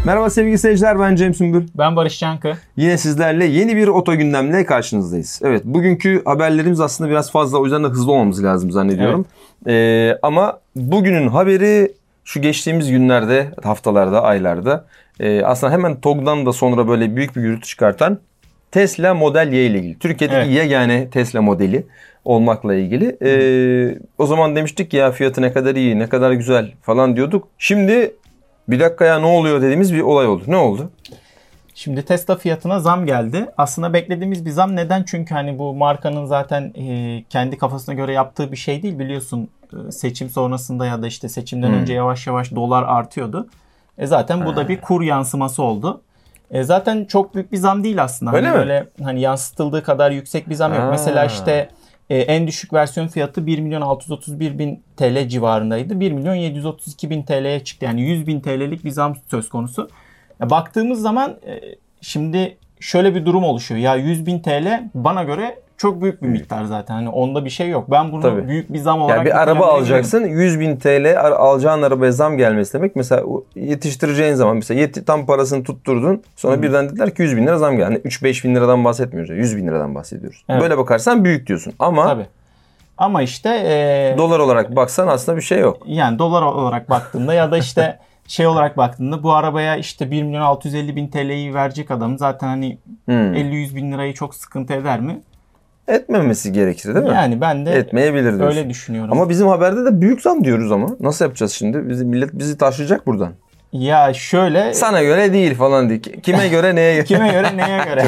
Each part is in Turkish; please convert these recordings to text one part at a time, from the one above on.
Merhaba sevgili seyirciler, ben Cem Sümbül. Ben Barış Çankı. Yine sizlerle yeni bir oto gündemle karşınızdayız. Evet, bugünkü haberlerimiz aslında biraz fazla, o yüzden de hızlı olmamız lazım zannediyorum. Evet. Ama bugünün haberi şu geçtiğimiz günlerde, haftalarda, aylarda aslında hemen TOGG'dan da sonra böyle büyük bir gürültü çıkartan Tesla Model Y ile ilgili. Türkiye'deki yegane Tesla modeli olmakla ilgili. O zaman demiştik ya fiyatı ne kadar iyi, ne kadar güzel falan diyorduk. Şimdi bir dakika ya ne oluyor dediğimiz bir olay oldu. Ne oldu? Şimdi Tesla fiyatına zam geldi. Aslında beklediğimiz bir zam. Neden? Çünkü hani bu markanın zaten kendi kafasına göre yaptığı bir şey değil. Biliyorsun seçim sonrasında ya da işte seçimden önce yavaş yavaş dolar artıyordu. Zaten bu da bir kur yansıması oldu. Zaten çok büyük bir zam değil aslında. Öyle hani mi? Böyle hani yansıtıldığı kadar yüksek bir zam yok. Mesela işte en düşük versiyon fiyatı 1.631.000 TL civarındaydı. 1.732.000 TL'ye çıktı. Yani 100.000 TL'lik bir zam söz konusu. Baktığımız zaman şimdi şöyle bir durum oluşuyor. Ya 100.000 TL bana göre çok büyük bir miktar zaten. Hani onda bir şey yok. Ben bunu büyük bir zam olarak... Yani bir araba alacaksın, 100.000 TL alacağın arabaya zam gelmesi demek. Mesela yetiştireceğin zaman mesela tam parasını tutturdun. Sonra birden dediler ki 100.000 lira zam geldi. Yani 3-5 bin liradan bahsetmiyoruz. 100.000 liradan bahsediyoruz. Evet. Böyle bakarsan büyük diyorsun. Ama tabii. Ama işte... dolar olarak baksan aslında bir şey yok. Yani dolar olarak baktığında ya da işte... Şey olarak baktığında bu arabaya işte 1.650.000 TL'yi verecek adam zaten hani 50-100 bin lirayı çok sıkıntı eder mi? Etmemesi gerekir değil mi? Yani ben de etmeyebilir diyorsun. Öyle düşünüyorum. Ama bizim haberde de büyük zam diyoruz ama. Nasıl yapacağız şimdi? Millet bizi taşıyacak buradan. Ya şöyle... Sana göre değil falan diye. Kime göre neye göre? Kime göre neye göre?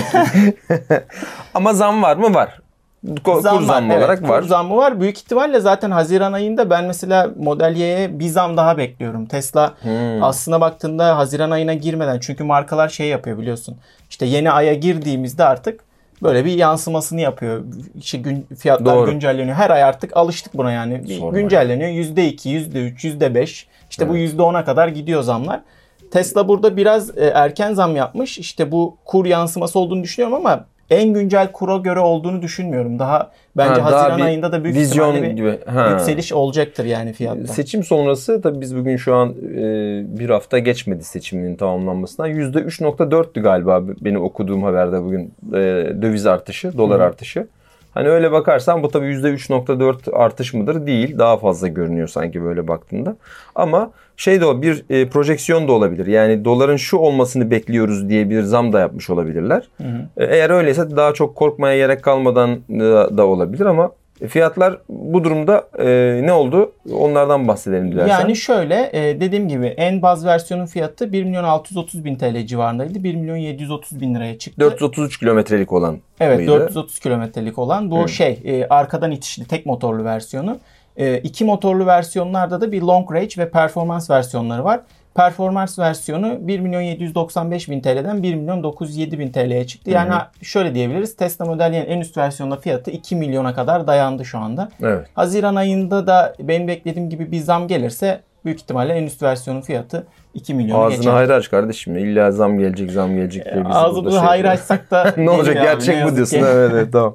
Ama zam var mı? Var. Kur zammı olarak var. Kur zammı var. Büyük ihtimalle zaten Haziran ayında ben mesela Model Y'ye bir zam daha bekliyorum. Tesla aslına baktığında Haziran ayına girmeden, çünkü markalar şey yapıyor biliyorsun. İşte yeni aya girdiğimizde artık böyle bir yansımasını yapıyor. İşte fiyatlar güncelleniyor. Her ay artık alıştık buna yani. Güncelleniyor. %2, %3, %5. İşte bu %10'a kadar gidiyor zamlar. Tesla burada biraz erken zam yapmış. İşte bu kur yansıması olduğunu düşünüyorum ama en güncel kura göre olduğunu düşünmüyorum. Daha bence Haziran ayında da büyük ihtimalle bir yükseliş olacaktır yani fiyatta. Seçim sonrası tabii biz bugün şu an bir hafta geçmedi seçimin tamamlanmasına. %3.4'tü galiba benim okuduğum haberde bugün döviz artışı, dolar artışı. Hani öyle bakarsan bu tabii %3.4 artış mıdır? Değil. Daha fazla görünüyor sanki böyle baktığında. Ama şey de bir projeksiyon da olabilir. Yani doların şu olmasını bekliyoruz diye bir zam da yapmış olabilirler. Eğer öyleyse daha çok korkmaya gerek kalmadan da olabilir ama fiyatlar bu durumda ne oldu? Onlardan bahsedelim dilersen. Yani şöyle dediğim gibi en baz versiyonun fiyatı 1.630.000 TL civarındaydı. 1.730.000 liraya çıktı. 433 kilometrelik olan Evet mıydı? 430 kilometrelik olan bu arkadan itişli tek motorlu versiyonu. İki motorlu versiyonlarda da bir long range ve performans versiyonları var. Performans versiyonu 1.795.000 TL'den 1.907.000 TL'ye çıktı. Yani şöyle diyebiliriz. Tesla Model Y'nin en üst versiyonunda fiyatı 2 milyona kadar dayandı şu anda. Evet. Haziran ayında da benim beklediğim gibi bir zam gelirse büyük ihtimalle en üst versiyonun fiyatı 2 milyonu geçer. Ağzını hayır aç kardeşim. İlla zam gelecek diye biz ağzını hayır açsak da ne olacak gerçek bu diyorsun. Evet tamam.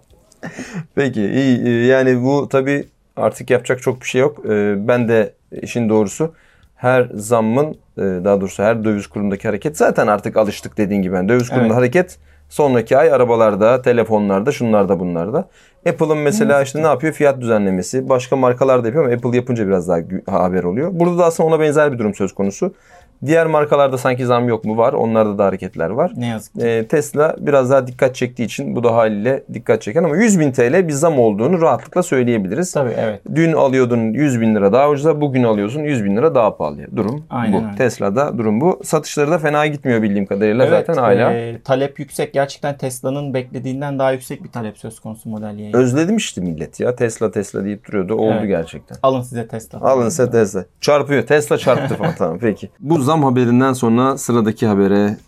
Peki iyi. Yani bu tabii artık yapacak çok bir şey yok. Ben de işin doğrusu her zammın daha doğrusu her döviz kurundaki hareket zaten artık alıştık dediğin gibi. Yani döviz kurunda hareket sonraki ay arabalarda, telefonlarda, şunlarda bunlarda. Apple'ın mesela işte ne yapıyor? Fiyat düzenlemesi. Başka markalar da yapıyor ama Apple yapınca biraz daha haber oluyor. Burada da aslında ona benzer bir durum söz konusu. Diğer markalarda sanki zam yok mu? Var. Onlarda da hareketler var. Ne yazık ki. Tesla biraz daha dikkat çektiği için bu da haliyle dikkat çeken ama 100.000 TL bir zam olduğunu rahatlıkla söyleyebiliriz. Tabii evet. Dün alıyordun 100.000 lira daha ucuza, bugün alıyorsun 100.000 lira daha pahalıya. Durum aynen bu. Öyle. Tesla'da durum bu. Satışları da fena gitmiyor bildiğim kadarıyla zaten hala. Talep yüksek. Gerçekten Tesla'nın beklediğinden daha yüksek bir talep söz konusu Model Y'ye. Özledim işte millet ya. Tesla deyip duruyordu. Oldu gerçekten. Alın size Tesla. Alın size Tesla. Çarpıyor. Tesla çarptı falan. Tamam peki. Bu zam haberinden sonra sıradaki habere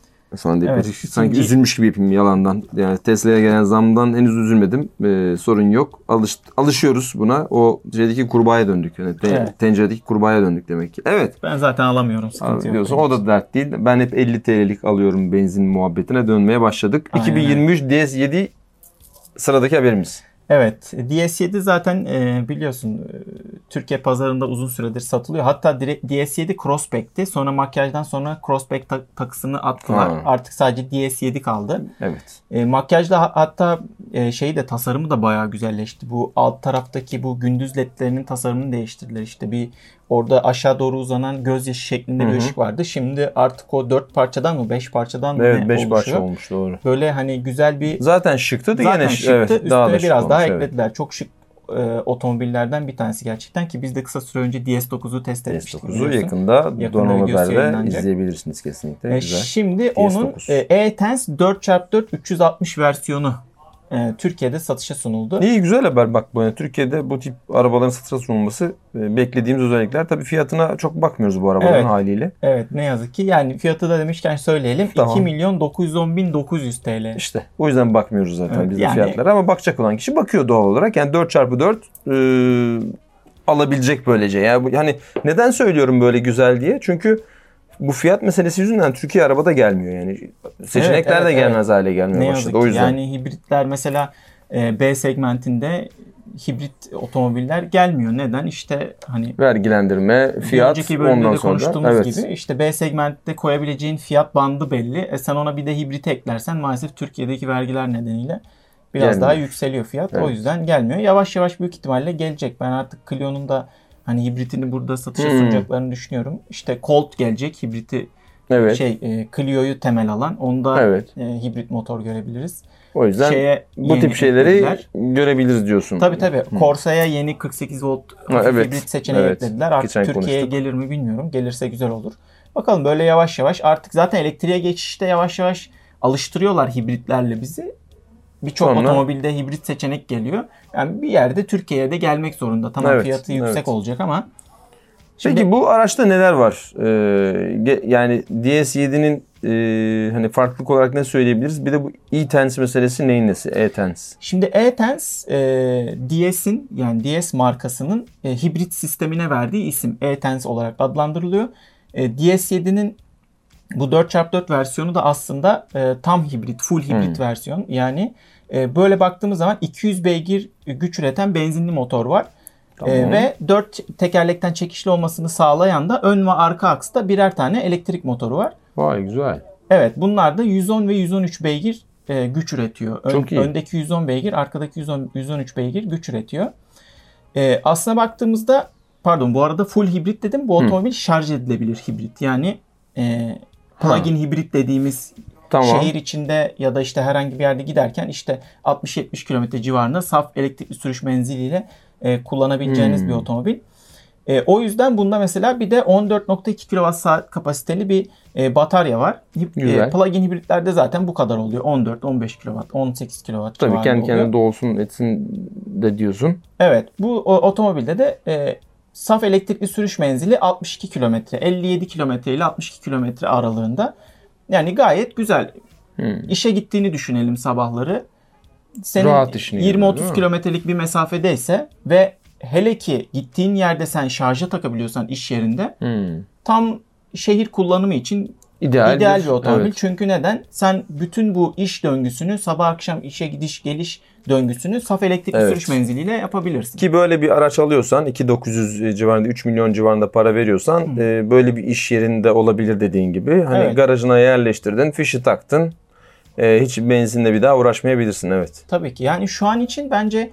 sanki üzülmüş gibi yapayım yalandan. Yani Tesla'ya gelen zamdan henüz üzülmedim. Sorun yok. Alışıyoruz buna. O şeydeki kurbağaya döndük. Yani tenceredeki kurbağaya döndük demek ki. Evet. Ben zaten alamıyorum. Sıkıntı yok. O da dert değil. Ben hep 50 TL'lik alıyorum benzin muhabbetine dönmeye başladık. Aynen. 2023 DS7 sıradaki haberimiz. Evet, DS7 zaten biliyorsun Türkiye pazarında uzun süredir satılıyor. Hatta DS7 Crossback'ti. Sonra makyajdan sonra Crossback takısını attılar. Artık sadece DS7 kaldı. Evet. Makyajda hatta şeyi de tasarımı da bayağı güzelleşti. Bu alt taraftaki bu gündüz ledlerinin tasarımını değiştirdiler. İşte bir orada aşağı doğru uzanan gözyaşı şeklinde bir ışık vardı. Şimdi artık o 4 parçadan mı 5 parçadan mı evet, ne 5 oluşuyor? parça olmuş, doğru. Böyle hani güzel bir... Zaten şıktı da zaten yine şıktı. evet, Üstüne daha da biraz şık daha olmuş, eklediler. Evet. Çok şık otomobillerden bir tanesi gerçekten ki biz de kısa süre önce DS9'u test etmiştik. DS9'u yakında Donanım Haber'de izleyebilirsiniz kesinlikle. Güzel. Şimdi DS9. onun E-Tense 4x4 360 versiyonu Türkiye'de satışa sunuldu. İyi, güzel haber bak bu. Yani Türkiye'de bu tip arabaların satışa sunulması beklediğimiz özellikler. Tabii fiyatına çok bakmıyoruz bu arabaların haliyle. Evet, ne yazık ki. Yani fiyatı da demişken söyleyelim. Tamam. 2.910.900 TL. İşte o yüzden bakmıyoruz zaten evet, biz de fiyatlara, ama bakacak olan kişi bakıyor doğal olarak. Yani 4x4 alabilecek böylece. Yani hani neden söylüyorum böyle güzel diye? Çünkü bu fiyat meselesi yüzünden Türkiye arabada gelmiyor yani. Seçenekler de gelmez hale gelmeye başladı. O yüzden. Yani hibritler mesela B segmentinde hibrit otomobiller gelmiyor. Neden? İşte hani vergilendirme, fiyat, önceki bölümde ondan de konuştuğumuz sonra gibi işte B segmentte koyabileceğin fiyat bandı belli. Sen ona bir de hibrit eklersen maalesef Türkiye'deki vergiler nedeniyle biraz daha yükseliyor fiyat. Evet. O yüzden gelmiyor. Yavaş yavaş büyük ihtimalle gelecek. Ben artık Clio'nun da hani hibritini burada satışa sunacaklarını düşünüyorum. İşte Colt gelecek, hibriti Clio'yu temel alan. Onda hibrit motor görebiliriz. O yüzden bu tip şeyleri görebiliriz diyorsun. Tabii. Corsa'ya yeni 48 volt hibrit seçeneği eklediler. Artık Türkiye'ye gelir mi bilmiyorum. Gelirse güzel olur. Bakalım böyle yavaş yavaş artık zaten elektriğe geçişte yavaş yavaş alıştırıyorlar hibritlerle bizi. Birçok otomobilde hibrit seçenek geliyor. Yani bir yerde Türkiye'ye de gelmek zorunda. Tamam, fiyatı yüksek olacak ama. Peki bu araçta neler var? Yani DS7'nin hani farklılık olarak ne söyleyebiliriz? Bir de bu E-Tense meselesi neyin nesi? E-Tense. Şimdi E-Tense DS'in yani DS markasının hibrit sistemine verdiği isim. E-Tense olarak adlandırılıyor. DS7'nin bu 4x4 versiyonu da aslında tam hibrit, full hibrit versiyon. Yani böyle baktığımız zaman 200 beygir güç üreten benzinli motor var. Tamam. Ve 4 tekerlekten çekişli olmasını sağlayan da ön ve arka aksta birer tane elektrik motoru var. Vay, güzel. Evet, bunlar da 110 ve 113 beygir güç üretiyor. Çok iyi. Öndeki 110 beygir, arkadaki 113 beygir güç üretiyor. Aslına baktığımızda, bu arada full hibrit dedim. Bu otomobil şarj edilebilir hibrit. Yani plug-in hibrit dediğimiz şehir içinde ya da işte herhangi bir yerde giderken işte 60-70 kilometre civarında saf elektrikli sürüş menziliyle kullanabileceğiniz bir otomobil. O yüzden bunda mesela bir de 14.2 kWh kapasiteli bir batarya var. Plug-in hibritlerde zaten bu kadar oluyor. 14-15 kW, 18 kW civarında Tabii kendi oluyor. kendine dolsun etsin de diyorsun. Evet. Bu otomobilde de saf elektrikli sürüş menzili 62 kilometre, 57 kilometre ile 62 kilometre aralığında. Yani gayet güzel. İşe gittiğini düşünelim sabahları. Senin 20-30 kilometrelik bir mesafedeyse ve hele ki gittiğin yerde sen şarja takabiliyorsan iş yerinde tam şehir kullanımı için ideal bir otomobil. Evet. Çünkü neden? Sen bütün bu iş döngüsünü, sabah akşam işe gidiş geliş döngüsünü saf elektrikli sürüş menziliyle yapabilirsin. Ki böyle bir araç alıyorsan 2.900 civarında, 3 milyon civarında para veriyorsan böyle bir iş yerinde olabilir dediğin gibi. Hani garajına yerleştirdin, fişi taktın. Hiç benzinle bir daha uğraşmayabilirsin. Evet. Tabii ki. Yani şu an için bence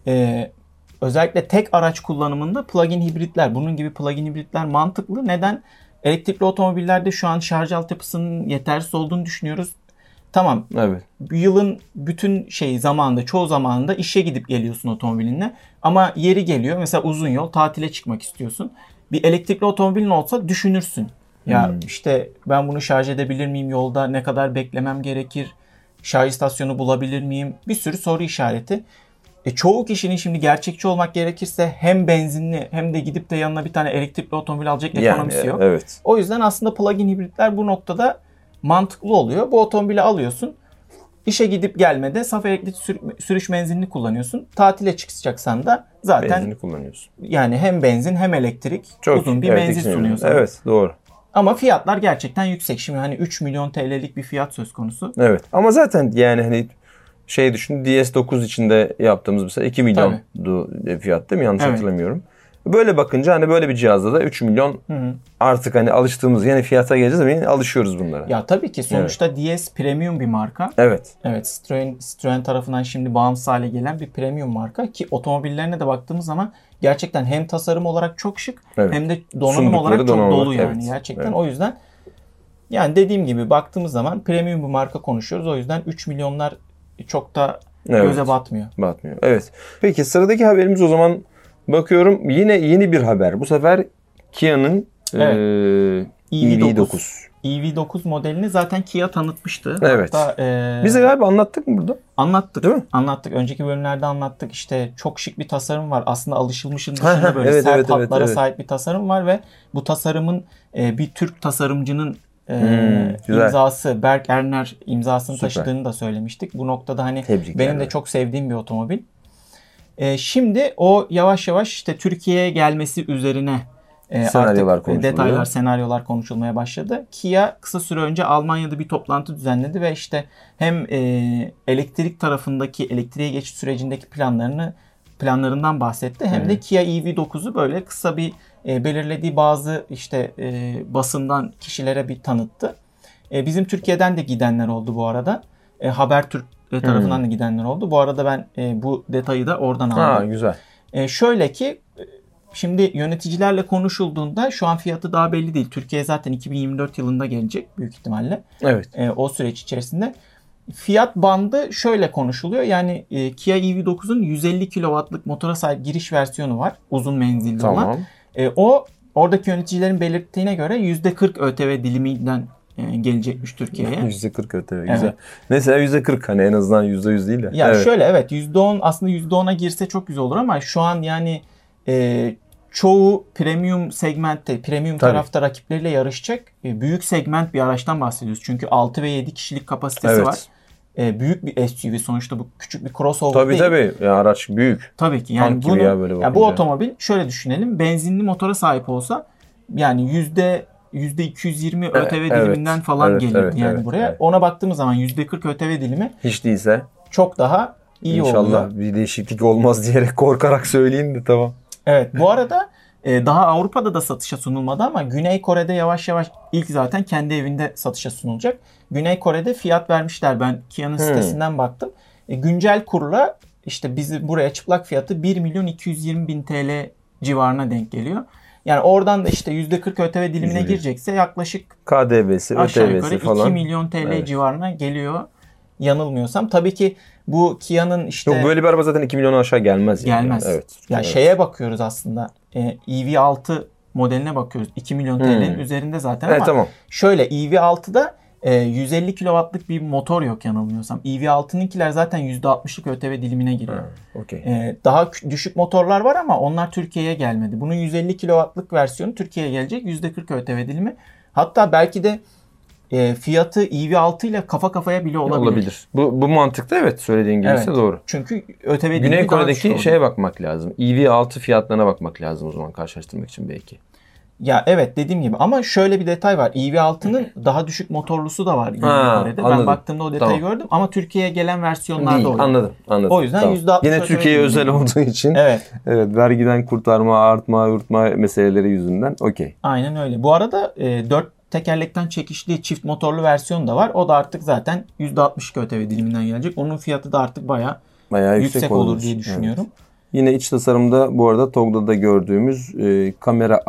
özellikle tek araç kullanımında plug-in hibritler, bunun gibi plug-in hibritler mantıklı. Neden? Elektrikli otomobillerde şu an şarj altyapısının yetersiz olduğunu düşünüyoruz. Tamam. Evet. Yılın bütün zamanında, çoğu zamanında işe gidip geliyorsun otomobilinle. Ama yeri geliyor. Mesela uzun yol, tatile çıkmak istiyorsun. Bir elektrikli otomobilin olsa düşünürsün. Ya işte ben bunu şarj edebilir miyim yolda? Ne kadar beklemem gerekir? Şarj istasyonu bulabilir miyim? Bir sürü soru işareti. Çoğu kişinin şimdi gerçekçi olmak gerekirse hem benzinli hem de gidip de yanına bir tane elektrikli otomobil alacak ekonomisi yok. Evet. O yüzden aslında plug-in hibritler bu noktada mantıklı oluyor. Bu otomobili alıyorsun. İşe gidip gelmede saf elektrikli sürüş menzilini kullanıyorsun. Tatile çıkacaksan da zaten benzinli kullanıyorsun. Yani hem benzin hem elektrik uzun bir menzil sunuyor sana. Evet, doğru. Ama fiyatlar gerçekten yüksek. Şimdi hani 3 milyon TL'lik bir fiyat söz konusu. Evet. Ama zaten yani hani Şey düşün, DS9 içinde yaptığımız mesela 2 milyondu fiyat değil mi? Yanlış hatırlamıyorum. Böyle bakınca hani böyle bir cihazda da 3 milyon artık hani alıştığımız yani fiyata geleceğiz ama yine alışıyoruz bunlara. Ya tabii ki sonuçta DS premium bir marka. Evet. Evet, Citroen tarafından şimdi bağımsız hale gelen bir premium marka ki otomobillerine de baktığımız zaman gerçekten hem tasarım olarak çok şık hem de donanım olarak çok dolu yani gerçekten. Evet. O yüzden yani dediğim gibi baktığımız zaman premium bir marka konuşuyoruz. O yüzden 3 milyonlar çok da göze batmıyor. Batmıyor. Evet. Peki sıradaki haberimiz o zaman bakıyorum yine yeni bir haber. Bu sefer Kia'nın EV9. EV9 modelini zaten Kia tanıtmıştı. Evet. Hatta, bize galiba anlattık mı burada? Anlattık. Değil mi? Anlattık. Önceki bölümlerde anlattık. İşte çok şık bir tasarım var. Aslında alışılmışın dışında böyle sert hatlara sahip bir tasarım var ve bu tasarımın bir Türk tasarımcının imzası, Berk Erner imzasını taşıdığını da söylemiştik. Bu noktada hani benim de çok sevdiğim bir otomobil. Şimdi o yavaş yavaş işte Türkiye'ye gelmesi üzerine senaryolar konuşulmaya başladı. Kia kısa süre önce Almanya'da bir toplantı düzenledi ve işte hem elektrik tarafındaki elektriğe geçiş sürecindeki planlarından bahsetti. Hem de Kia EV9'u böyle kısa bir belirlediği bazı işte basından kişilere bir tanıttı. Bizim Türkiye'den de gidenler oldu bu arada. Habertürk tarafından da gidenler oldu. Bu arada ben bu detayı da oradan aldım. Güzel. Şöyle ki şimdi yöneticilerle konuşulduğunda şu an fiyatı daha belli değil. Türkiye zaten 2024 yılında gelecek büyük ihtimalle. Evet. O süreç içerisinde. Fiyat bandı şöyle konuşuluyor. Yani Kia EV9'un 150 kW'lık motora sahip giriş versiyonu var. Uzun menzilli olan. Oradaki yöneticilerin belirttiğine göre %40 ÖTV diliminden gelecekmiş Türkiye'ye. %40 ÖTV güzel. Evet. Mesela %40 hani en azından %100 değil de. Ya şöyle %10 aslında %10'a girse çok güzel olur ama şu an yani çoğu premium segmentte, premium tarafta rakipleriyle yarışacak büyük segment bir araçtan bahsediyoruz. Çünkü 6 ve 7 kişilik kapasitesi var. Büyük bir SUV sonuçta bu küçük bir crossover değil. Tabii. Ya araç büyük. Tabii ki. Yani bu otomobil şöyle düşünelim. Benzinli motora sahip olsa yani %220 ÖTV diliminden falan gelirdi buraya. Evet. Ona baktığımız zaman %40 ÖTV dilimi hiç değilse çok daha iyi oluyor. İnşallah bir değişiklik olmaz diyerek korkarak söyleyeyim de tamam. Evet, bu arada daha Avrupa'da da satışa sunulmadı ama Güney Kore'de yavaş yavaş ilk zaten kendi evinde satışa sunulacak. Güney Kore'de fiyat vermişler. Ben Kia'nın sitesinden baktım. Güncel kurla işte bizi buraya çıplak fiyatı 1.220.000 TL civarına denk geliyor. Yani oradan da işte %40 ÖTV dilimine girecekse yaklaşık KDV'si, ÖTV'si falan 2 milyon TL civarına geliyor. Yanılmıyorsam. Tabii ki bu Kia'nın işte... Yok böyle bir araba zaten 2 milyona aşağı gelmez. Gelmez. Yani. Evet. Ya şeye bakıyoruz aslında. EV6 modeline bakıyoruz. 2 milyon TL'nin üzerinde zaten ama tamam. Şöyle EV6'da 150 kW'lık bir motor yok yanılmıyorsam. EV6'nınkiler zaten %60'lık ÖTV dilimine giriyor. Daha düşük motorlar var ama onlar Türkiye'ye gelmedi. Bunun 150 kW'lık versiyonu Türkiye'ye gelecek. %40 ÖTV dilimi. Hatta belki de fiyatı EV6 ile kafa kafaya bile olabilir. Bu mantıkta evet söylediğin gibi ise doğru. Çünkü ÖTV dilimi Güney Kore'deki şeye bakmak lazım. EV6 fiyatlarına bakmak lazım o zaman karşılaştırmak için belki. Ya evet dediğim gibi ama şöyle bir detay var. EV6'nın daha düşük motorlusu da var Güney Kore'de. Anladım. Ben baktığımda o detayı gördüm ama Türkiye'ye gelen versiyonlarda oluyor. Anladım. O yüzden %60 yine Türkiye'ye özel olduğu için evet vergiden kurtarma, artma, yurtma meseleleri yüzünden okey. Aynen öyle. Bu arada 4 tekerlekten çekişli çift motorlu versiyon da var. O da artık zaten %60 ÖTV diliminden gelecek. Onun fiyatı da artık bayağı yüksek olur diye düşünüyorum. Evet. Yine iç tasarımda bu arada TOGG'da da gördüğümüz kamera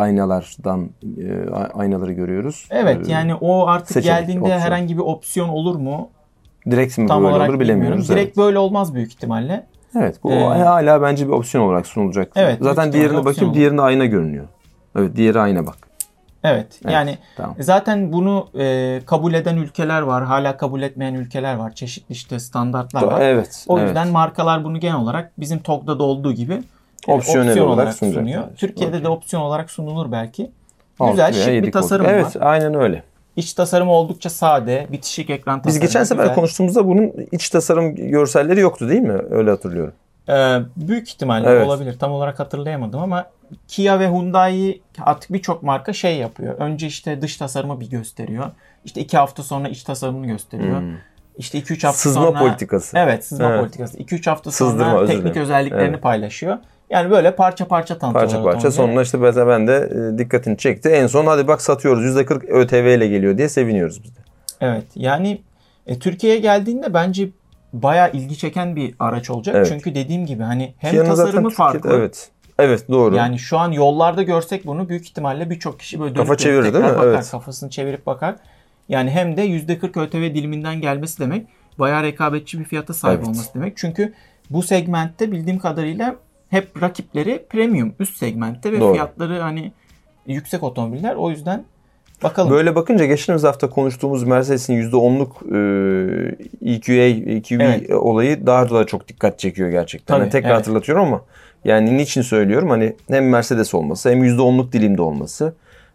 aynaları görüyoruz. Evet yani o artık geldiğinde opsiyon. Herhangi bir opsiyon olur mu? Direkt mi tam böyle olarak olur bilemiyoruz. Direkt böyle olmaz büyük ihtimalle. Evet bu hala bence bir opsiyon olarak sunulacak. Evet, zaten diğerine bakayım diğerinde ayna görünüyor. Evet diğeri ayna bak. Evet yani tamam. Zaten bunu kabul eden ülkeler var. Hala kabul etmeyen ülkeler var. Çeşitli işte standartlar var. Evet. O yüzden markalar bunu genel olarak bizim TOGG'da da olduğu gibi opsiyon olarak sunuyor. Türkiye'de de opsiyon olarak sunulur belki. Güzel şık bir tasarım var. Evet aynen öyle. İç tasarımı oldukça sade. Bitişik ekran tasarımı. Biz geçen sefer konuştuğumuzda bunun iç tasarım görselleri yoktu değil mi? Öyle hatırlıyorum. Büyük ihtimalle olabilir. Tam olarak hatırlayamadım ama Kia ve Hyundai artık birçok marka şey yapıyor. Önce işte dış tasarımı bir gösteriyor. İşte 2 hafta sonra iç tasarımını gösteriyor. işte 2-3 hafta sızma sonra... politikası. Evet, sızma politikası. 2-3 hafta Sızdırma, sonra özür teknik dilerim. özelliklerini paylaşıyor. Yani böyle parça parça tanıtıyorlar. Parça parça. Sonra işte mesela ben de dikkatini çekti. En son hadi bak satıyoruz %40 ÖTV ile geliyor diye seviniyoruz biz de. Evet, yani Türkiye'ye geldiğinde bence bayağı ilgi çeken bir araç olacak. Evet. Çünkü dediğim gibi hani hem Kia'nın tasarımı farklı. Evet. Evet, doğru. Yani şu an yollarda görsek bunu büyük ihtimalle birçok kişi böyle kafa çevirir değil mi? bakar, Evet. kafasını çevirip bakar. Yani hem de %40 ÖTV diliminden gelmesi demek bayağı rekabetçi bir fiyata sahip olması demek. Çünkü bu segmentte bildiğim kadarıyla hep rakipleri premium üst segmentte ve fiyatları hani yüksek otomobiller. O yüzden bakalım. Böyle bakınca geçtiğimiz hafta konuştuğumuz Mercedes'in %10'luk EQV olayı daha da çok dikkat çekiyor gerçekten. Tabii, Yani tekrar hatırlatıyorum ama yani niçin söylüyorum? Hani hem Mercedes olması hem %10'luk dilimde olması.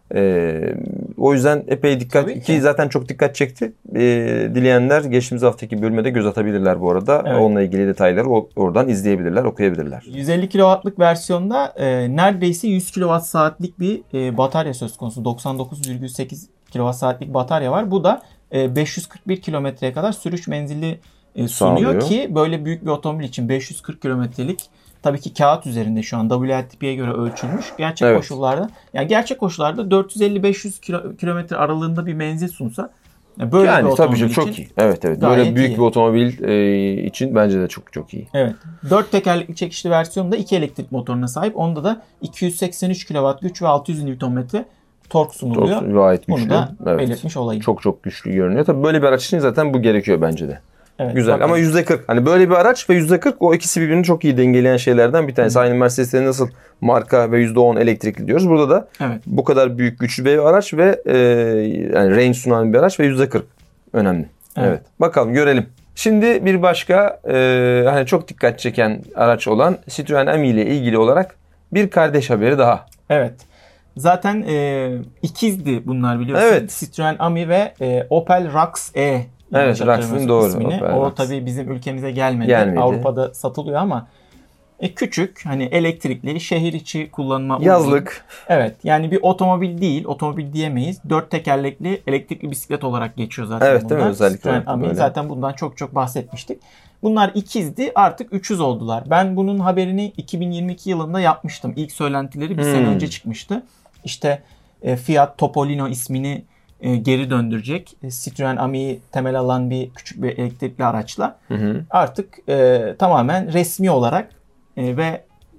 O yüzden epey dikkat ki zaten çok dikkat çekti. Dileyenler geçtiğimiz haftaki bölüme de göz atabilirler bu arada. Evet. Onunla ilgili detayları oradan izleyebilirler, okuyabilirler. 150 kW'lık versiyonda neredeyse 100 kWh bir batarya söz konusu. 99,8 kWh'lik batarya var. Bu da 541 kilometreye kadar sürüş menzili sunuyor ki böyle büyük bir otomobil için 540 kilometrelik tabii ki kağıt üzerinde şu an WLTP'ye göre ölçülmüş. Gerçek koşullarda yani gerçek koşullarda 450-500 kilometre aralığında bir menzil sunsa böyle bir otomobil tabii için çok iyi. Evet. Böyle büyük bir otomobil için bence de çok çok iyi. Evet. 4 tekerlekli çekişli versiyonunda 2 elektrik motoruna sahip. Onda da 283 kW güç ve 600 Nm tork sunuluyor. Gayet güçlü. Bunu da belirtmiş olayım. Çok çok güçlü görünüyor. Tabii böyle bir araç için zaten bu gerekiyor bence de. Evet, güzel ama %40. Hani böyle bir araç ve %40 o ikisi birbirini çok iyi dengeleyen şeylerden bir tanesi. Aynı Mercedes'te nasıl marka ve %10 elektrikli diyoruz. Burada da bu kadar büyük güçlü bir araç ve yani range sunan bir araç ve %40 önemli. Evet. Bakalım görelim. Şimdi bir başka hani çok dikkat çeken araç olan Citroen Ami ile ilgili olarak bir kardeş haberi daha. Evet. Zaten ikizdi bunlar biliyorsun. Evet. Citroen Ami ve Opel Rux-E. Evet, Rux'ın doğru. İsmini. O tabii bizim ülkemize gelmedi. Avrupa'da satılıyor ama küçük, hani elektrikli, şehir içi kullanıma uygun. Yazlık. Evet, yani bir otomobil değil, otomobil diyemeyiz. 4 tekerlekli elektrikli bisiklet olarak geçiyor zaten evet, bunlar. Değil mi? Özellikle Ami, zaten bundan çok bahsetmiştik. Bunlar ikizdi, artık 300 oldular. Ben bunun haberini 2022 yılında yapmıştım. İlk söylentileri bir sene önce çıkmıştı. İşte Fiat Topolino ismini geri döndürecek. Citroen Ami'yi temel alan bir küçük bir elektrikli araçla. Artık tamamen resmi olarak ve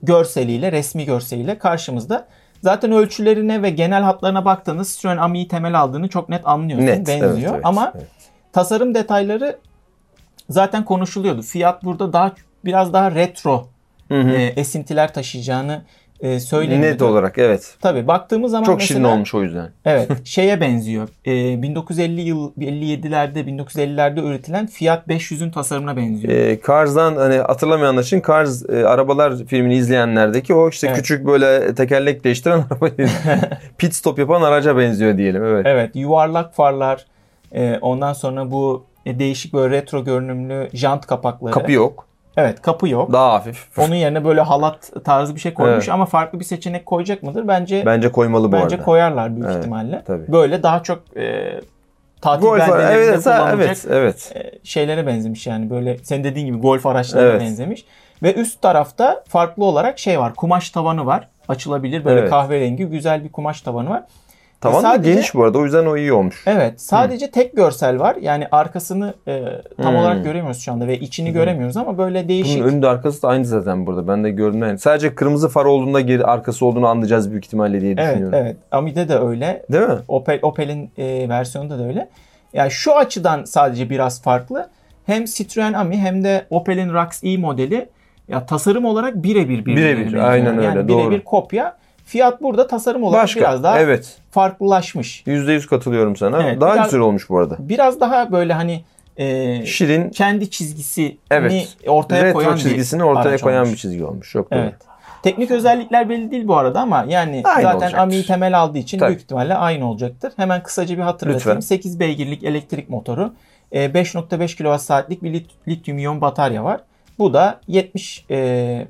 resmi görseliyle karşımızda. Zaten ölçülerine ve genel hatlarına baktığınız Citroen Ami'yi temel aldığını çok net anlıyorsun. Benziyor. Evet, ama tasarım detayları zaten konuşuluyordu. Fiat burada biraz daha retro esintiler taşıyacağını söyleniyordu. Net olarak evet. Tabii baktığımız zaman çok şirin olmuş o yüzden. Evet, şeye benziyor. 1950'lerde üretilen Fiat 500'ün tasarımına benziyor. Cars'dan hani hatırlamayanlar için Cars arabalar filmini izleyenlerdeki o işte küçük böyle tekerlek değiştiren araba pit stop yapan araca benziyor diyelim. Evet. Evet, yuvarlak farlar. Ondan sonra bu değişik böyle retro görünümlü jant kapakları. Kapı yok. Evet, kapı yok. Daha hafif. Onun yerine böyle halat tarzı bir şey koymuş ama farklı bir seçenek koyacak mıdır? Bence koymalı bu arada. Bence koyarlar büyük ihtimalle. Tabii. Böyle daha çok tatil beldelerinde kullanılacak şeylere benzemiş yani. Böyle senin dediğin gibi golf araçlarına benzemiş. Ve üst tarafta farklı olarak şey var. Kumaş tavanı var. Açılabilir böyle kahverengi güzel bir kumaş tavanı var. Tavan da geniş bu arada, o yüzden o iyi olmuş. Evet, sadece tek görsel var. Yani arkasını tam olarak göremiyoruz şu anda ve içini göremiyoruz ama böyle değişik. Bunun önü arkası da aynı zaten burada. Ben de gördüm yani. Sadece kırmızı far olduğunda arkası olduğunu anlayacağız büyük ihtimalle diye düşünüyorum. Evet. Ami'de de öyle. Değil mi? Opel'in versiyonunda da öyle. Yani şu açıdan sadece biraz farklı. Hem Citroen Ami hem de Opel'in Rux-E modeli ya tasarım olarak birebir. Aynen öyle. Yani birebir kopya. Fiat burada tasarım olarak biraz daha farklılaşmış. %100 katılıyorum sana. Evet, daha güzel olmuş bu arada. Biraz daha böyle hani şirin, kendi çizgisini ortaya koyan retro çizgisini ortaya koyan bir çizgi olmuş. Çok doğru. Evet. Teknik özellikler belli değil bu arada ama yani aynı zaten olacaktır. Ami'yi temel aldığı için büyük ihtimalle aynı olacaktır. Hemen kısaca bir hatırlatayım. Lütfen. 8 beygirlik elektrik motoru, 5.5 kWh'lik bir lityum iyon batarya var. Bu da 70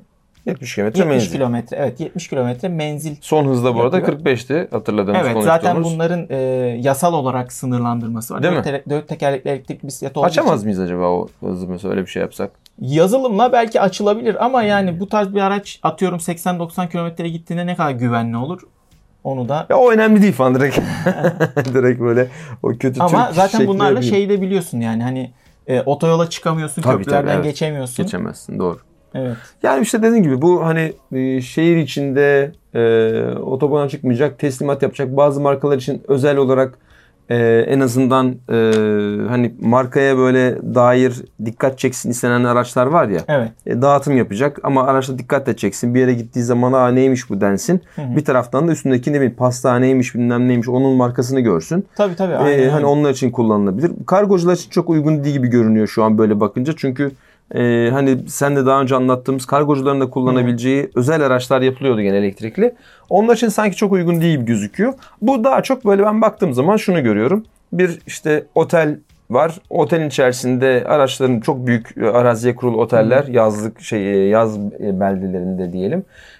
70 kilometre 70 menzil. kilometre, evet 70 kilometre menzil. Son hızda bu arada yapıyor. 45'ti hatırladığımız Evet, konuştuğumuz. zaten bunların yasal olarak sınırlandırması var. Değil mi? Dört tekerlekli elektrikli bisiklet olduğu Açamaz için mıyız acaba o hızı mesela öyle bir şey yapsak? yazılımla belki açılabilir ama yani bu tarz bir araç atıyorum 80-90 kilometreye gittiğinde ne kadar güvenli olur? Onu da Ya o önemli değil falan direkt. Direkt böyle o kötü ama Türk zaten şekli bunlarla yapayım. şeyi de biliyorsun yani hani otoyola çıkamıyorsun, Tabii, köprülerden evet. geçemiyorsun. Geçemezsin, doğru. Evet. Yani işte dediğim gibi bu hani şehir içinde otobana çıkmayacak, teslimat yapacak bazı markalar için özel olarak en azından hani markaya böyle dair dikkat çeksin istenen araçlar var ya. Evet. Dağıtım yapacak ama araçta dikkat de çeksin. Bir yere gittiği zaman neymiş bu densin. Hı. Bir taraftan da üstündeki ne bileyim pastaneymiş bilmem neymiş onun markasını görsün. Tabii aynen Hani öyle. onlar için kullanılabilir. Kargocular için çok uygun değil gibi görünüyor şu an böyle bakınca. Çünkü hani sen de daha önce anlattığımız kargocuların da kullanabileceği özel araçlar yapılıyordu gene elektrikli. Onlar için sanki çok uygun değil gibi gözüküyor. Bu daha çok böyle ben baktığım zaman şunu görüyorum. Bir işte otel var. Otelin içerisinde araçların çok büyük araziye kurulu oteller yazlık yaz beldelerinde diyelim.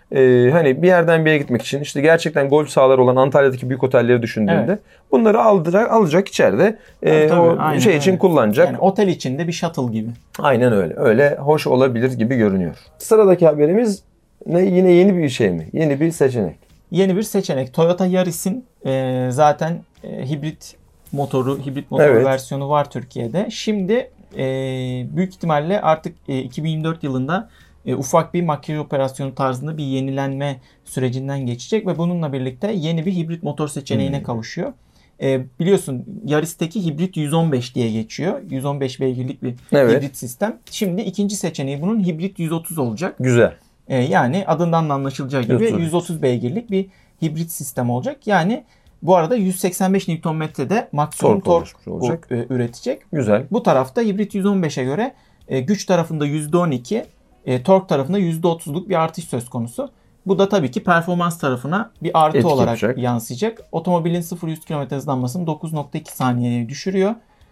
Hani bir yerden bir yere gitmek için işte gerçekten golf sahaları olan Antalya'daki büyük otelleri düşündüğünde Evet. bunları alacak içeride Tabii, o aynen şey için öyle. kullanacak. Yani otel içinde bir shuttle gibi. Aynen öyle. Öyle hoş olabilir gibi görünüyor. Sıradaki haberimiz yine yeni bir şey mi? Yeni bir seçenek. Yeni bir seçenek. Toyota Yaris'in zaten hibrit motor Evet. versiyonu var Türkiye'de. Şimdi büyük ihtimalle artık 2024 yılında ufak bir makyaj operasyonu tarzında bir yenilenme sürecinden geçecek ve bununla birlikte yeni bir hibrit motor seçeneğine kavuşuyor. Biliyorsun Yaris'teki hibrit 115 diye geçiyor. 115 beygirlik bir Evet. hibrit sistem. Şimdi ikinci seçeneği bunun hibrit 130 olacak. Güzel. Yani adından da anlaşılacağı gibi 130 beygirlik bir hibrit sistem olacak. Yani bu arada 185 Nm'de maksimum tork olacak. üretecek. Güzel. Bu tarafta hibrit 115'e göre güç tarafında %12, tork tarafında %30'luk bir artış söz konusu. Bu da tabii ki performans tarafına bir artı Etki olarak yapacak. yansıyacak. Otomobilin 0-100 km hızlanmasını 9.2 saniyeye düşürüyor.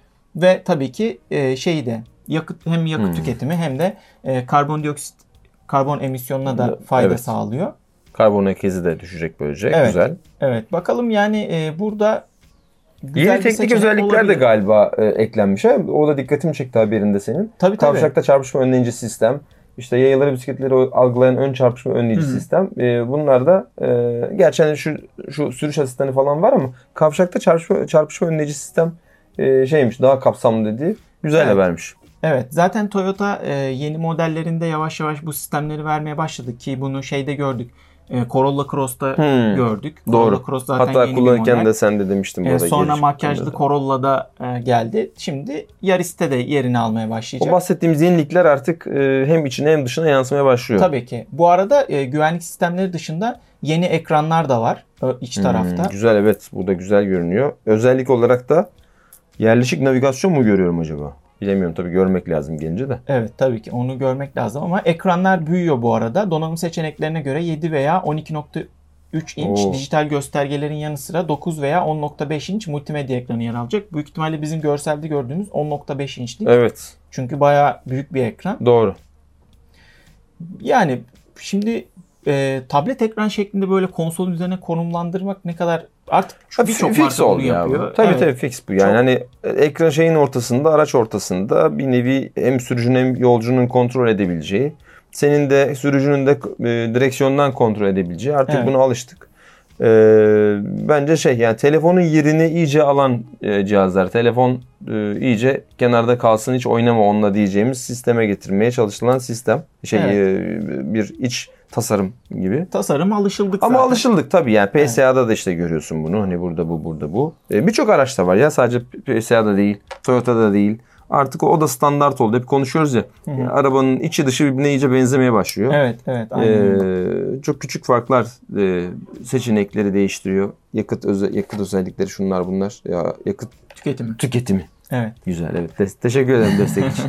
Ve tabii ki hem yakıt tüketimi hem de karbon emisyonuna da fayda sağlıyor. Karbon ayak izi de düşecek böylece. Evet. Güzel. Evet. Bakalım yani burada güzel Yeni bir teknik seçenek özellikler de olabilir. galiba eklenmiş. O da dikkatimi çekti haberinde senin. Tabii. Kavşakta çarpışma önleyici sistem. İşte yayaları bisikletleri algılayan ön çarpışma önleyici sistem. Bunlar da gerçi hani şu sürüş asistanı falan var ama kavşakta çarpışma önleyici sistem daha kapsamlı dediği güzel habermiş. Evet. Zaten Toyota yeni modellerinde yavaş yavaş bu sistemleri vermeye başladı ki bunu gördük. Corolla Cross'ta gördük. Doğru. Corolla Cross zaten hatta yeni bir kullanırken model. de sen de demiştin burada. Sonra makyajlı Corolla'da geldi. Şimdi Yaris'te de yerini almaya başlayacak. O bahsettiğimiz yenilikler artık hem içine hem dışına yansımaya başlıyor. Tabii ki. Bu arada güvenlik sistemleri dışında yeni ekranlar da var iç tarafta. Güzel, evet. Bu da güzel görünüyor. Özellik olarak da yerleşik navigasyon mu görüyorum acaba? Bilemiyorum, tabii görmek lazım gelince de. Evet, tabii ki onu görmek lazım ama ekranlar büyüyor bu arada. Donanım seçeneklerine göre 7 veya 12.3 inç dijital göstergelerin yanı sıra 9 veya 10.5 inç multimedya ekranı yer alacak. Büyük ihtimalle bizim görselde gördüğümüz 10.5 inçlik. Evet. Çünkü bayağı büyük bir ekran. Doğru. Yani şimdi tablet ekran şeklinde böyle konsolun üzerine konumlandırmak ne kadar artık birçok marka bunu yapıyor. Tabii fix bu. Yani hani ekran ortasında, araç ortasında bir nevi hem sürücünün hem yolcunun kontrol edebileceği, senin de sürücünün de direksiyondan kontrol edebileceği. Artık buna alıştık. Bence yani telefonun yerini iyice alan cihazlar. Telefon iyice kenarda kalsın, hiç oynama onunla diyeceğimiz sisteme getirmeye çalışılan sistem. Bir iç tasarım gibi. Tasarım alışıldık zaten. Ama alışıldık tabii yani. PSA'da da işte görüyorsun bunu. Hani burada bu. Birçok araçta var ya, sadece PSA'da değil, Toyota'da değil. Artık o da standart oldu. Hep konuşuyoruz ya. Yani arabanın içi dışı birbirine iyice benzemeye başlıyor. Evet. Aynen. Çok küçük farklar seçenekleri değiştiriyor. Yakıt özellikleri şunlar bunlar. Ya yakıt tüketimi. Evet. Güzel, evet. Teşekkür ederim destek için.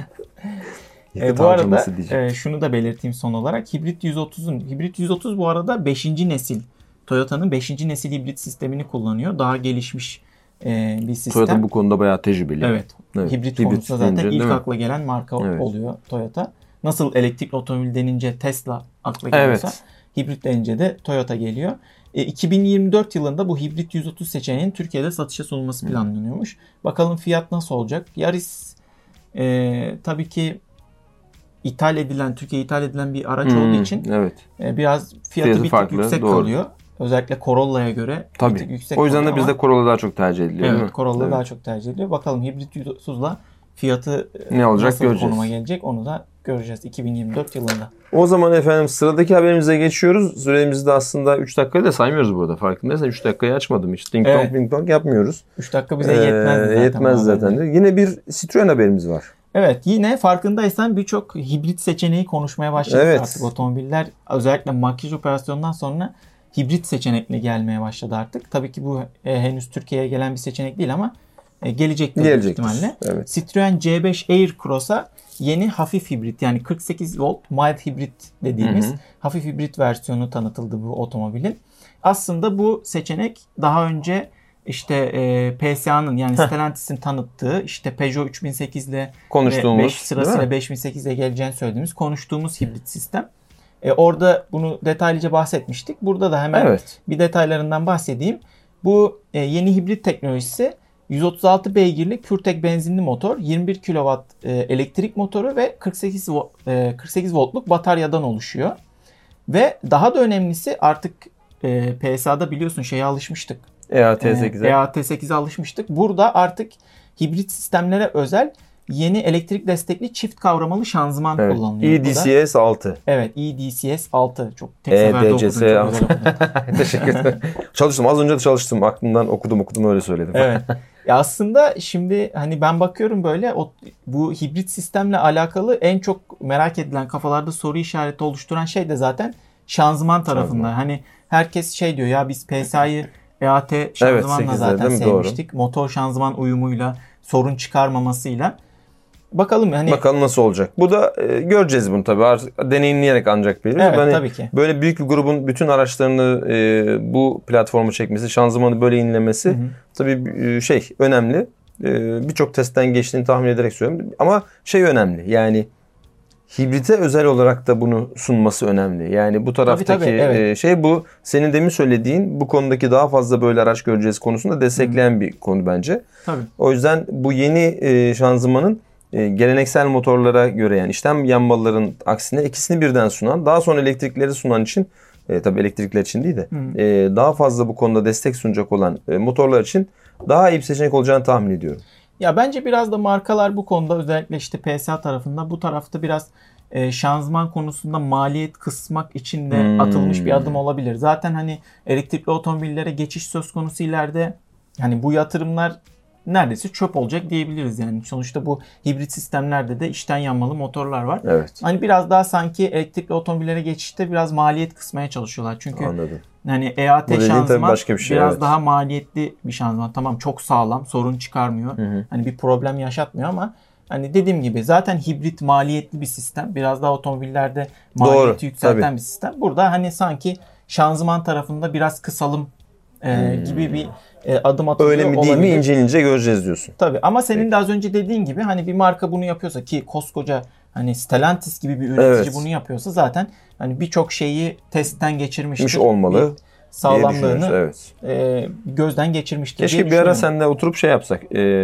Bu arada şunu da belirteyim son olarak. Hibrit 130 bu arada 5. nesil. Toyota'nın 5. nesil hibrit sistemini kullanıyor. Daha gelişmiş bir sistem. Toyota bu konuda bayağı tecrübeli. Evet. Hibrit konusunda zaten ilk akla gelen marka oluyor Toyota. nasıl elektrikli otomobil denince Tesla akla geliyorsa hibrit denince de Toyota geliyor. 2024 yılında bu hibrit 130 seçeneğinin Türkiye'de satışa sunulması planlanıyormuş. Bakalım fiyat nasıl olacak? Yaris tabii ki Türkiye'ye ithal edilen bir araç olduğu için biraz fiyatı bir tık yüksek kalıyor. Özellikle Corolla'ya göre bir tık yüksek. O yüzden de bizde Corolla daha çok tercih ediliyor, değil mi? Corolla daha çok tercih ediliyor. Bakalım hibrit 130'la fiyatı ne olacak nasıl göreceğiz. Konuma gelecek onu da göreceğiz 2024 yılında. O zaman efendim sıradaki haberimize geçiyoruz. Süremizi de aslında 3 dakikayı da saymıyoruz burada, farkındaysan. 3 dakikayı açmadım hiç. Ding dong ding dong yapmıyoruz. 3 dakika bize yetmez zaten. Yine bir Citroen haberimiz var. Evet, yine farkındaysan birçok hibrit seçeneği konuşmaya başladı artık otomobiller. Özellikle makyaj operasyonundan sonra hibrit seçenekli gelmeye başladı artık. Tabii ki bu henüz Türkiye'ye gelen bir seçenek değil ama gelecektir büyük ihtimalle. Evet. Citroen C5 Aircross'a yeni hafif hibrit, yani 48 volt mild hibrit dediğimiz hafif hibrit versiyonu tanıtıldı bu otomobilin. Aslında bu seçenek daha önce işte PSA'nın yani Stellantis'in tanıttığı işte Peugeot 3008 ile konuştuğumuz 5 sırasıyla 5008 ile geleceğini söylediğimiz konuştuğumuz hibrit sistem. Orada bunu detaylıca bahsetmiştik. Burada da hemen bir detaylarından bahsedeyim. Bu yeni hibrit teknolojisi 136 beygirlik PureTech benzinli motor, 21 kW elektrik motoru ve 48 voltluk bataryadan oluşuyor. Ve daha da önemlisi artık PSA'da biliyorsun şeye alışmıştık. EAT8'e alışmıştık. Burada artık hibrit sistemlere özel yeni elektrik destekli çift kavramalı şanzıman kullanılıyor. EDCS 6. Evet, EDCS 6. Çok tek seferde okudum. Çok güzel okudum. Teşekkür ederim. Çalıştım. Az önce de çalıştım. Aklımdan okudum öyle söyledim. Evet. Ya aslında şimdi hani ben bakıyorum böyle bu hibrit sistemle alakalı en çok merak edilen, kafalarda soru işareti oluşturan şey de zaten şanzıman tarafında. Hani herkes şey diyor ya, biz PSA'yı EAT şanzımanla zaten sevmiştik. Doğru. Motor şanzıman uyumuyla, sorun çıkarmamasıyla. Bakalım nasıl olacak. Bu da göreceğiz bunu tabii. Deneyimleyerek ancak biliriz. Evet, tabii ki. Böyle büyük bir grubun bütün araçlarını bu platforma çekmesi, şanzımanı böyle yenilemesi tabii önemli. Birçok testten geçtiğini tahmin ederek söylüyorum. Ama önemli. Yani hibrite özel olarak da bunu sunması önemli. Yani bu taraftaki bu senin demin söylediğin bu konudaki daha fazla böyle araç göreceğiz konusunda destekleyen bir konu bence. Tabii. O yüzden bu yeni şanzımanın geleneksel motorlara göre, yani işlem yanmalıların aksine ikisini birden sunan, daha sonra elektrikleri sunan için tabii elektrikler için değil de daha fazla bu konuda destek sunacak olan motorlar için daha iyi bir seçenek olacağını tahmin ediyorum. Ya bence biraz da markalar bu konuda, özellikle işte PSA tarafında, bu tarafta biraz şanzıman konusunda maliyet kısmak için de atılmış bir adım olabilir. Zaten hani elektrikli otomobillere geçiş söz konusu ileride, hani bu yatırımlar neredeyse çöp olacak diyebiliriz yani. Sonuçta bu hibrit sistemlerde de içten yanmalı motorlar var. Evet. Hani biraz daha sanki elektrikli otomobillere geçişte biraz maliyet kısmaya çalışıyorlar. Çünkü hani EAT şanzıman biraz daha maliyetli bir şanzıman. Tamam, çok sağlam, sorun çıkarmıyor. Hani bir problem yaşatmıyor ama hani dediğim gibi zaten hibrit maliyetli bir sistem. Biraz daha otomobillerde maliyeti yükselten bir sistem. Burada hani sanki şanzıman tarafında biraz kısalım gibi bir adım atılıyor. Öyle mi değil mi ince göreceğiz diyorsun. Tabii, ama senin de az önce dediğin gibi hani bir marka bunu yapıyorsa, ki koskoca hani Stellantis gibi bir üretici bunu yapıyorsa zaten hani birçok şeyi testten geçirmiştir. Olmalı. Bir sağlamlığını gözden geçirmiştir. Keşke bir ara seninle oturup yapsak.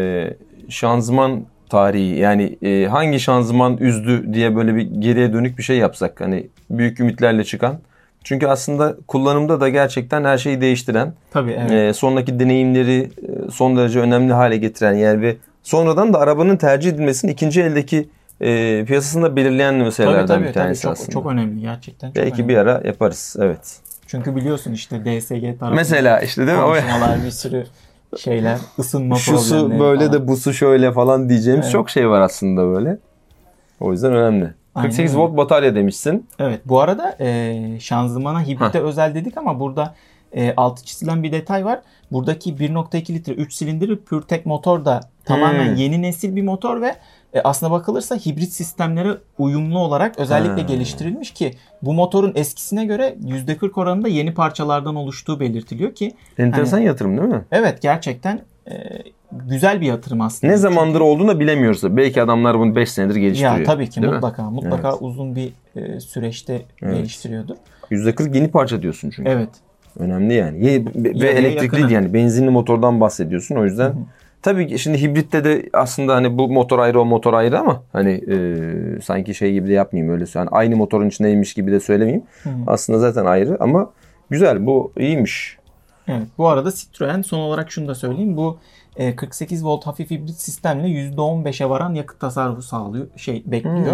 Şanzıman tarihi, yani hangi şanzıman üzdü diye böyle bir geriye dönük bir şey yapsak. Hani büyük ümitlerle çıkan. Çünkü aslında kullanımda da gerçekten her şeyi değiştiren, sonraki deneyimleri son derece önemli hale getiren ve sonradan da arabanın tercih edilmesini ikinci eldeki piyasasında belirleyen meselelerden bir tanesi aslında. Çok önemli gerçekten. Belki bir ara yaparız. Evet. Çünkü biliyorsun işte DSG tarafında mesela işte değil mi? Konuşmalar, bir sürü şeyler, ısınma problemleri. Şusu böyle falan, de busu şöyle falan diyeceğimiz çok şey var aslında böyle. O yüzden önemli. 48 volt batarya demişsin. Evet. Bu arada şanzımana hibrite özel dedik ama burada altı çizilen bir detay var. Buradaki 1.2 litre 3 silindirli PureTech motor da tamamen yeni nesil bir motor ve aslına bakılırsa hibrit sistemlere uyumlu olarak özellikle geliştirilmiş ki bu motorun eskisine göre %40 oranında yeni parçalardan oluştuğu belirtiliyor ki. Enteresan yatırım değil mi? Evet, gerçekten güzel bir yatırım aslında. Ne zamandır olduğunu da bilemiyoruz da. Belki adamlar bunu 5 senedir geliştiriyor. Ya tabii ki mutlaka Evet. uzun bir süreçte geliştiriyordur. %40 yeni parça diyorsun çünkü. Evet. Önemli yani. Ve Yarıya elektrikli yakını. yani benzinli motordan bahsediyorsun. O yüzden tabii ki şimdi hibritte de aslında hani bu motor ayrı o motor ayrı ama hani sanki şey gibi de yapmayayım öyle yani aynı motorun içindeymiş gibi de söylemeyeyim. Aslında zaten ayrı ama güzel, bu iyiymiş. Evet. Bu arada Citroen son olarak şunu da söyleyeyim. Bu 48 volt hafif hibrit sistemle %15'e varan yakıt tasarrufu sağlıyor, bekliyor.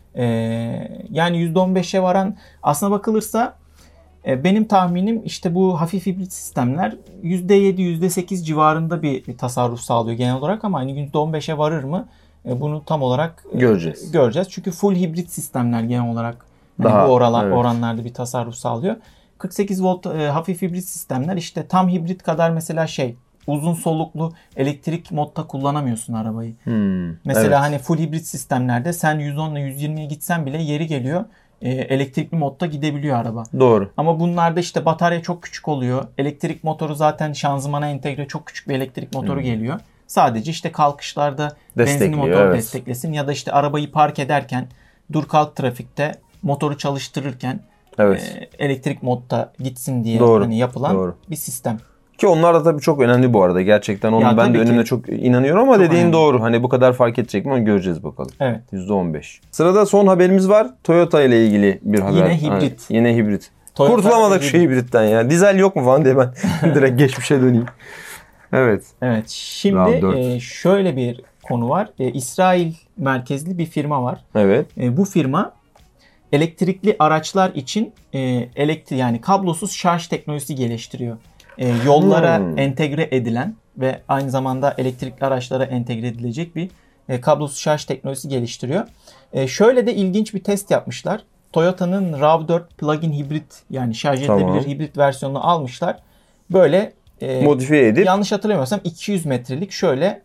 Yani %15'e varan aslına bakılırsa benim tahminim işte bu hafif hibrit sistemler %7, %8 civarında bir tasarruf sağlıyor genel olarak ama hani %15'e varır mı? Bunu tam olarak göreceğiz. Çünkü full hibrit sistemler genel olarak daha, bu oranlarda bir tasarruf sağlıyor. 48 volt hafif hibrit sistemler işte tam hibrit kadar mesela uzun soluklu elektrik modda kullanamıyorsun arabayı. Mesela hani full hibrit sistemlerde sen 110 ile 120'ye gitsen bile yeri geliyor elektrikli modda gidebiliyor araba. Doğru. Ama bunlarda işte batarya çok küçük oluyor. Elektrik motoru zaten şanzımana entegre çok küçük bir elektrik motoru geliyor. Sadece işte kalkışlarda benzinli motor desteklesin ya da işte arabayı park ederken dur kalk trafikte motoru çalıştırırken elektrik modda gitsin diye hani yapılan bir sistem. Ki onlar da tabii çok önemli bu arada. Gerçekten onun ben de önüne çok inanıyorum ama çok dediğin önemli. Doğru. Hani bu kadar fark edecek mi onu göreceğiz bakalım. Evet. %15. Sırada son haberimiz var. Toyota ile ilgili bir haber. Yine hibrit. Yine hibrit. Kurtulamadık şu hibritten ya. Dizel yok mu falan diye ben direkt geçmişe döneyim. Evet. Evet. Şimdi şöyle bir konu var. İsrail merkezli bir firma var. Evet. Bu firma elektrikli araçlar için yani kablosuz şarj teknolojisi geliştiriyor. Yollara entegre edilen ve aynı zamanda elektrikli araçlara entegre edilecek bir kablosuz şarj teknolojisi geliştiriyor. Şöyle de ilginç bir test yapmışlar. Toyota'nın RAV4 plug-in hibrit yani şarj edilebilir hibrit versiyonunu almışlar. Böyle modifiye edip yanlış hatırlamıyorsam 200 metrelik şöyle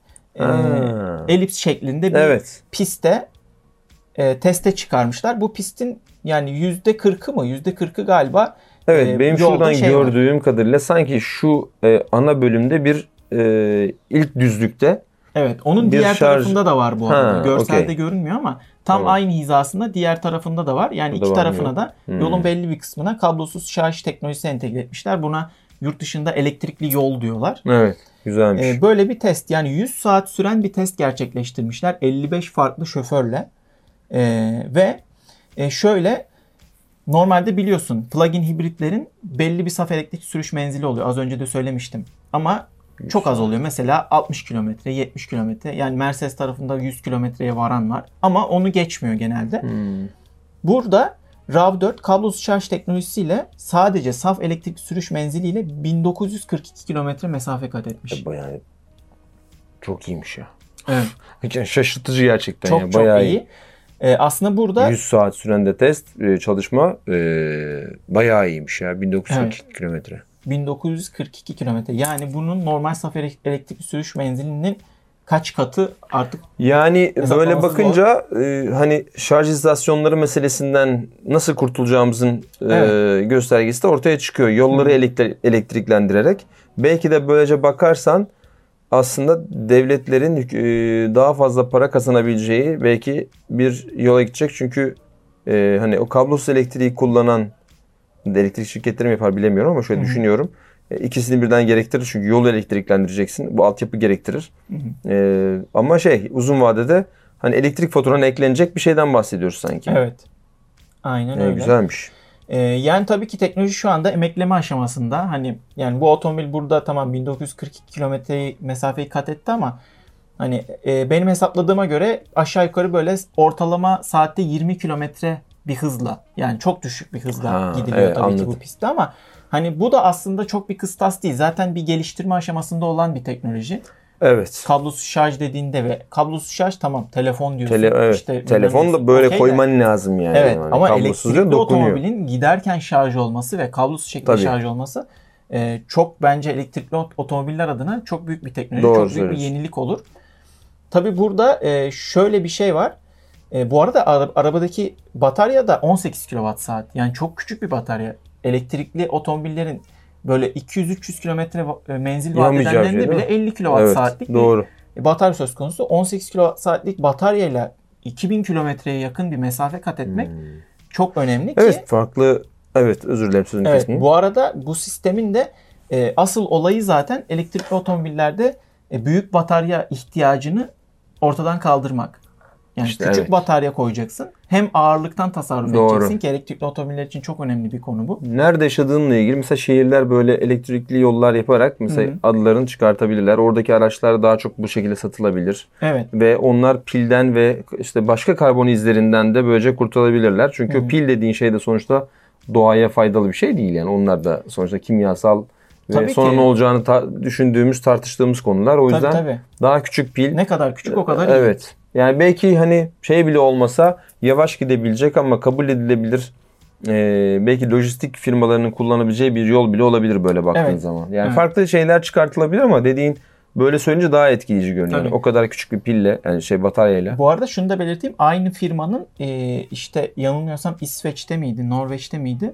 elips şeklinde bir pistte teste çıkarmışlar. Bu pistin yani %40'ı mı? %40'ı galiba. Evet, benim şuradan gördüğüm kadarıyla sanki şu ana bölümde bir ilk düzlükte. Evet, onun diğer tarafında da var bu arada. Görselde görünmüyor ama tam aynı hizasında diğer tarafında da var. Yani iki tarafına da yolun belli bir kısmına kablosuz şarj teknolojisi entegre etmişler. Buna yurt dışında elektrikli yol diyorlar. Evet, güzelmiş. Böyle bir test yani 100 saat süren bir test gerçekleştirmişler. 55 farklı şoförle. Ve şöyle normalde biliyorsun plug-in hibritlerin belli bir saf elektrik sürüş menzili oluyor. Az önce de söylemiştim. Ama çok az oluyor. Mesela 60 kilometre, 70 kilometre. Yani Mercedes tarafında 100 kilometreye varan var. Ama onu geçmiyor genelde. Burada RAV4 kablosuz şarj teknolojisiyle sadece saf elektrik sürüş menziliyle 1942 kilometre mesafe kat etmiş. Bayağı çok iyiymiş ya. Evet. Şaşırtıcı gerçekten. Çok ya. Bayağı çok iyi. Aslında burada 100 saat süren de test çalışma bayağı iyiymiş ya. 1942 kilometre. 1942 kilometre. Yani bunun normal saf elektrik sürüş menzilinin kaç katı artık. Yani böyle bakınca hani şarj istasyonları meselesinden nasıl kurtulacağımızın göstergesi de ortaya çıkıyor. Yolları elektriklendirerek. Belki de böylece bakarsan aslında devletlerin daha fazla para kazanabileceği belki bir yola gidecek. Çünkü hani o kablosuz elektriği kullanan elektrik şirketleri mi yapar bilemiyorum ama şöyle düşünüyorum. İkisini birden gerektirir çünkü yolu elektriklendireceksin. Bu altyapı gerektirir. Ama uzun vadede hani elektrik faturana eklenecek bir şeyden bahsediyoruz sanki. Evet. Aynen öyle. Güzelmiş. Yani tabii ki teknoloji şu anda emekleme aşamasında. Hani yani bu otomobil burada tamam 1942 kilometre mesafeyi kat etti ama hani benim hesapladığıma göre aşağı yukarı böyle ortalama saatte 20 kilometre bir hızla yani çok düşük bir hızla gidiliyor tabii ki bu pistte ama hani bu da aslında çok bir kıstas değil. Zaten bir geliştirme aşamasında olan bir teknoloji. Evet. Kablosuz şarj dediğinde ve kablosuz şarj tamam telefon diyorsun. İşte telefon da böyle koyman lazım yani. Evet yani ama elektrikli otomobilin giderken şarj olması ve kablosuz şekilde şarj olması çok bence elektrikli otomobiller adına çok büyük bir teknoloji. Doğru, çok büyük bir yenilik olur. Tabii burada şöyle bir şey var. Bu arada arabadaki batarya da 18 kWh. Yani çok küçük bir batarya. Elektrikli otomobillerin böyle 200-300 kilometre menzil vaat Yanmayacağı edenlerinde şey, bile değil mi? 50 kWh saatlik doğru. bir batarya söz konusu. 18 kWh saatlik bataryayla 2000 kilometreye yakın bir mesafe kat etmek çok önemli ki. Evet, farklı. Evet, özür dilerim sözünü Evet, kesmeyeyim. bu arada bu sistemin de asıl olayı zaten elektrikli otomobillerde büyük batarya ihtiyacını ortadan kaldırmak. Yani İşte küçük evet. batarya koyacaksın. Hem ağırlıktan tasarruf Doğru. edeceksin ki elektrikli otomobiller için çok önemli bir konu bu. Nerede yaşadığınla ilgili mesela şehirler böyle elektrikli yollar yaparak mesela adlarını çıkartabilirler. Oradaki araçlar daha çok bu şekilde satılabilir. Evet. Ve onlar pilden ve işte başka karbon izlerinden de böylece kurtulabilirler. Çünkü pil dediğin şey de sonuçta doğaya faydalı bir şey değil yani. Onlar da sonuçta kimyasal ve Tabii sonra ki. ne olacağını düşündüğümüz, tartıştığımız konular. O yüzden Tabii. daha küçük pil. Ne kadar küçük o kadar iyi. Evet. Yani belki hani şey bile olmasa yavaş gidebilecek ama kabul edilebilir. Belki lojistik firmalarının kullanabileceği bir yol bile olabilir böyle baktığın Evet. zaman. Yani Evet. farklı şeyler çıkartılabilir ama dediğin böyle söyleyince daha etkileyici görünüyor. Tabii. O kadar küçük bir pille yani bataryayla. Bu arada şunu da belirteyim. Aynı firmanın işte yanılmıyorsam İsveç'te miydi, Norveç'te miydi?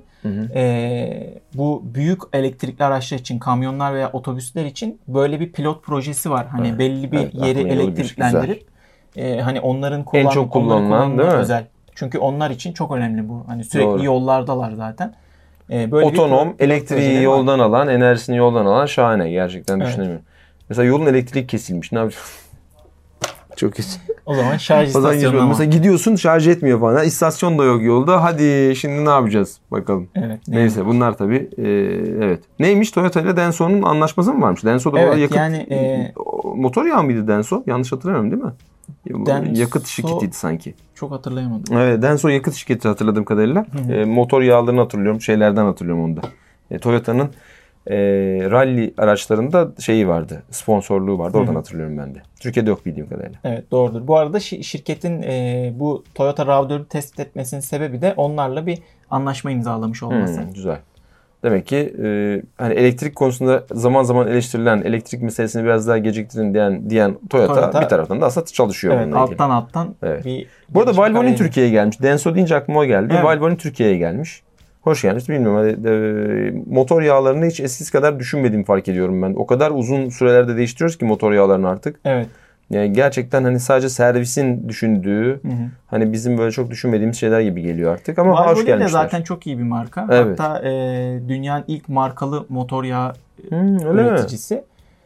Bu büyük elektrikli araçlar için, kamyonlar veya otobüsler için böyle bir pilot projesi var. Hani belli bir yeri aklıma yolu elektriklendirip hani onların En çok kullanılan, değil mi? özel. Çünkü onlar için çok önemli bu. Hani sürekli Doğru. yollardalar zaten. Böyle Otonom, bir elektriği projeleri var. yoldan alan, enerjisini yoldan alan şahane. Gerçekten Evet. düşünemiyorum. Mesela yolun elektrik kesilmiş. Ne yapacağız? Çok iyi. O zaman şarj istasyonuna Mesela gidiyorsun şarj etmiyor falan. İstasyon da yok yolda. Hadi şimdi ne yapacağız? Bakalım. Evet. Neyse bunlar tabii evet. Neymiş Toyota ile Denso'nun anlaşması mı varmış? Denso da Evet, orada yakıt yani, motor yağı mıydı Denso? Yanlış hatırlamıyorum değil mi? Denso- Yakıt şirketiydi sanki. Çok hatırlayamadım. Evet, Denso yakıt şirketi hatırladığım kadarıyla. Motor yağlarını hatırlıyorum. Şeylerden hatırlıyorum onu da. Toyota'nın rally araçlarında şeyi vardı. Sponsorluğu vardı. Oradan hatırlıyorum ben de. Türkiye'de yok bildiğim kadarıyla. Evet, doğrudur. Bu arada şirketin bu Toyota RAV4'ü tespit etmesinin sebebi de onlarla bir anlaşma imzalamış olması. Güzel. Demek ki hani elektrik konusunda zaman zaman eleştirilen elektrik meselesini biraz daha geciktirin diyen Toyota bir taraftan da aslında çalışıyor Evet, bununla ilgili. alttan Evet. bir Bu arada Valvoline gelişme Türkiye'ye gelmiş. Denso deyince aklıma o geldi. Evet. Valvoline Türkiye'ye gelmiş. Hoş gelmiş. Bilmiyorum. Hani, motor yağlarını hiç eskisi kadar düşünmediğimi fark ediyorum ben. O kadar uzun sürelerde değiştiriyoruz ki motor yağlarını artık. Evet. Yani gerçekten hani sadece servisin düşündüğü, hani bizim böyle çok düşünmediğimiz şeyler gibi geliyor artık ama hoş Valvoline de gelmişler. zaten çok iyi bir marka. Evet. Hatta dünyanın ilk markalı motor yağı öyle üreticisi.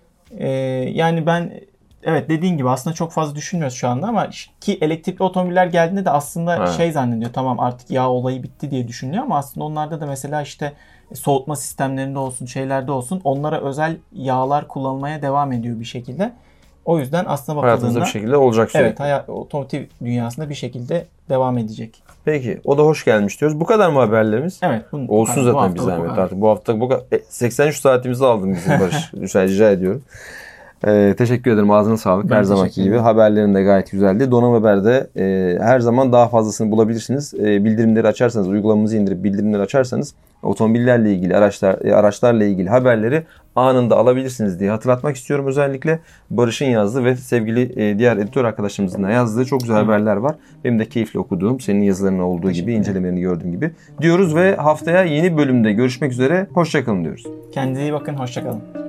Yani ben evet dediğin gibi aslında çok fazla düşünmüyoruz şu anda ama ki elektrikli otomobiller geldiğinde de aslında şey zannediyor, tamam artık yağ olayı bitti diye düşünüyor ama aslında onlarda da mesela işte soğutma sistemlerinde olsun, şeylerde olsun onlara özel yağlar kullanılmaya devam ediyor bir şekilde. O yüzden aslında bakıldığında hayatımızda bir şekilde olacak sürekli. evet, otomotiv dünyasında bir şekilde devam edecek. Peki, o da hoş gelmiş diyoruz. Bu kadar mı haberlerimiz? Evet. Olsun zaten bir zahmet artık. Bu hafta 83 saatimizi aldın bizim Barış. Lütfen rica ediyorum. Teşekkür ederim. Ağzına sağlık. Ben her zamanki gibi. Haberlerin de gayet güzeldi. Donanım Haber'de her zaman daha fazlasını bulabilirsiniz. Bildirimleri açarsanız, uygulamamızı indirip bildirimleri açarsanız otomobillerle ilgili, araçlarla ilgili haberleri anında alabilirsiniz diye hatırlatmak istiyorum. Özellikle Barış'ın yazdığı ve sevgili diğer editör arkadaşlarımızın da yazdığı çok güzel haberler var. Benim de keyifle okuduğum, senin yazılarının olduğu gibi, incelemelerini gördüğüm gibi diyoruz ve haftaya yeni bölümde görüşmek üzere. Hoşça kalın diyoruz. Kendinize iyi bakın. Hoşça kalın.